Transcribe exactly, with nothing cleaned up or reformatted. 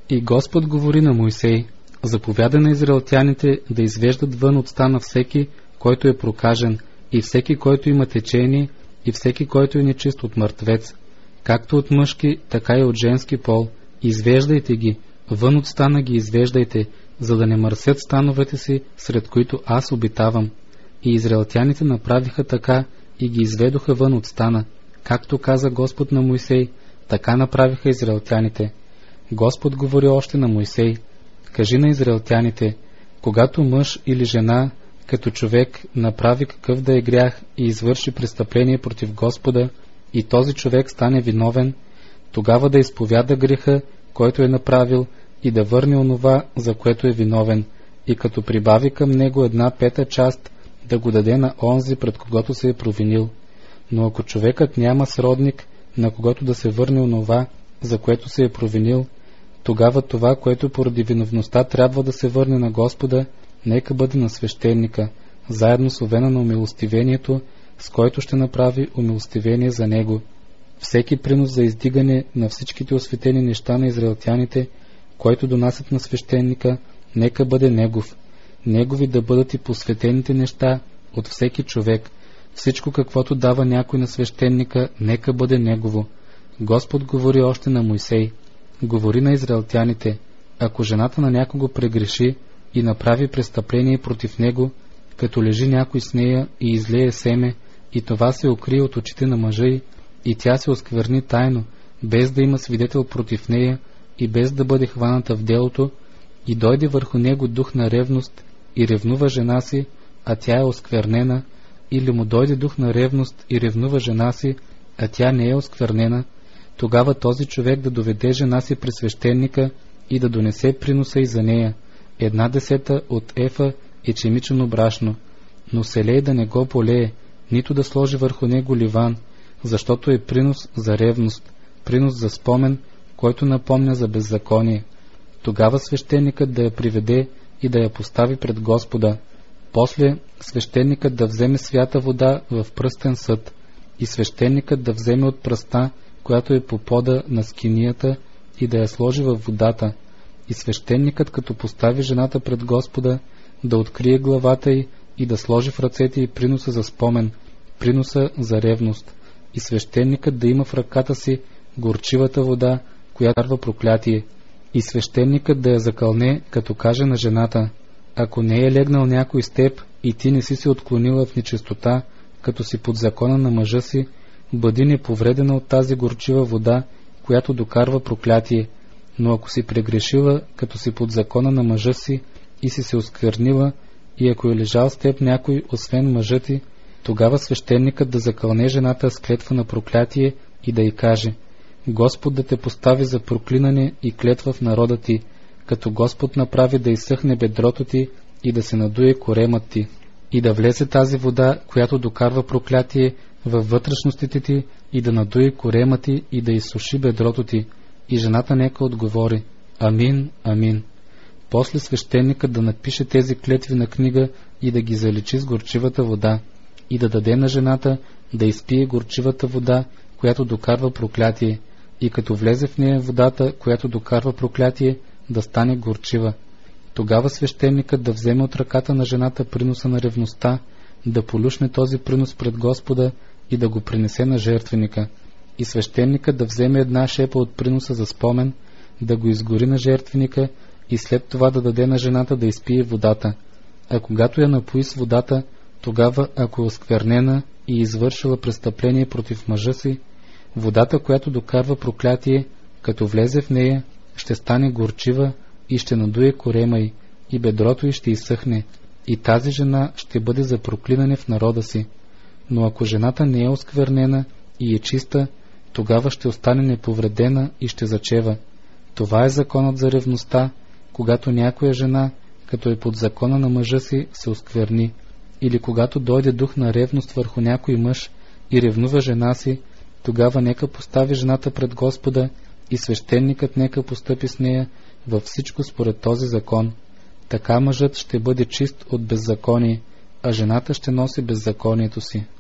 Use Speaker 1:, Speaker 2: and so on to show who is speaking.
Speaker 1: И Господ говори на Мойсей: заповяда на израелтяните да извеждат вън от стана всеки, който е прокажен, и всеки, който има течение, и всеки, който е нечист от мъртвец, както от мъжки, така и от женски пол. Извеждайте ги, вън от стана ги извеждайте, за да не мърсят становете си, сред които аз обитавам. И израелтяните направиха така и ги изведоха вън от стана. Както каза Господ на Мойсей, така направиха израелтяните. Господ говори още на Мойсей: кажи на израелтяните: когато мъж или жена, като човек, направи какъв да е грях и извърши престъпление против Господа, и този човек стане виновен, тогава да изповяда греха, който е направил, и да върне онова, за което е виновен, и като прибави към него една пета част, да го даде на онзи, пред когото се е провинил. Но ако човекът няма сродник, на когото да се върне онова, за което се е провинил, тогава това, което поради виновността трябва да се върне на Господа, нека бъде на свещеника, заедно с овена на умилостивението, с който ще направи умилостивение за него. Всеки принос за издигане на всичките осветени неща на израелтяните, който донасят на свещеника, нека бъде негов. Негови да бъдат и посветените неща от всеки човек. Всичко, каквото дава някой на свещеника, нека бъде негово. Господ говори още на Мойсей: говори на израелтяните: ако жената на някого прегреши и направи престъпление против него, като лежи някой с нея и излее семе, и това се укрие от очите на мъжа й, и тя се оскверни тайно, без да има свидетел против нея и без да бъде хваната в делото, и дойде върху него дух на ревност и ревнува жена си, а тя е осквернена, или му дойде дух на ревност и ревнува жена си, а тя не е осквернена, тогава този човек да доведе жена си при свещеника и да донесе приноса й за нея, една десета от ефа ечемичено брашно, но селей да не го полее, нито да сложи върху него ливан, защото е принос за ревност, принос за спомен, който напомня за беззаконие. Тогава свещеникът да я приведе и да я постави пред Господа. После свещеникът да вземе свята вода в пръстен съд, и свещеникът да вземе от пръста, която е по пода на скинията, и да я сложи във водата. И свещеникът, като постави жената пред Господа, да открие главата й и да сложи в ръцете й приноса за спомен, приноса за ревност. И свещеникът да има в ръката си горчивата вода, която карва проклятие. И свещеникът да я закълне, като каже на жената: ако не е легнал някой с теб и ти не си се отклонила в нечистота, като си под закона на мъжа си, бъди неповредена от тази горчива вода, която докарва проклятие. Но ако си прегрешила, като си под закона на мъжа си и си се осквернила, и ако е лежал с теб някой, освен мъжа ти, тогава свещеникът да закълне жената с клетва на проклятие и да й каже: Господ да те постави за проклинане и клетва в народа ти, като Господ направи да изсъхне бедрото ти и да се надуе коремът ти, и да влезе тази вода, която докарва проклятие, във вътрешностите ти, и да надуе корема ти и да изсуши бедрото ти. И жената нека отговори: Амин, амин. После свещеникът да напише тези клетви на книга и да ги заличи с горчивата вода, и да даде на жената да изпие горчивата вода, която докарва проклятие, и като влезе в нея водата, която докарва проклятие, да стане горчива. Тогава свещеникът да вземе от ръката на жената приноса на ревността, да полюшне този принос пред Господа и да го принесе на жертвеника. И свещеникът да вземе една шепа от приноса за спомен, да го изгори на жертвеника и след това да даде на жената да изпие водата. А когато я напои с водата, тогава, ако е осквернена и извършила престъпление против мъжа си, водата, която докарва проклятие, като влезе в нея, ще стане горчива и ще надуе корема й, и бедрото й ще изсъхне, и тази жена ще бъде за проклинане в народа си. Но ако жената не е осквернена и е чиста, тогава ще остане неповредена и ще зачева. Това е законът за ревността, когато някоя жена, като е под закона на мъжа си, се оскверни, или когато дойде дух на ревност върху някой мъж и ревнува жена си, тогава нека постави жената пред Господа и свещеникът нека постъпи с нея във всичко според този закон. Така мъжът ще бъде чист от беззаконие, а жената ще носи беззаконието си.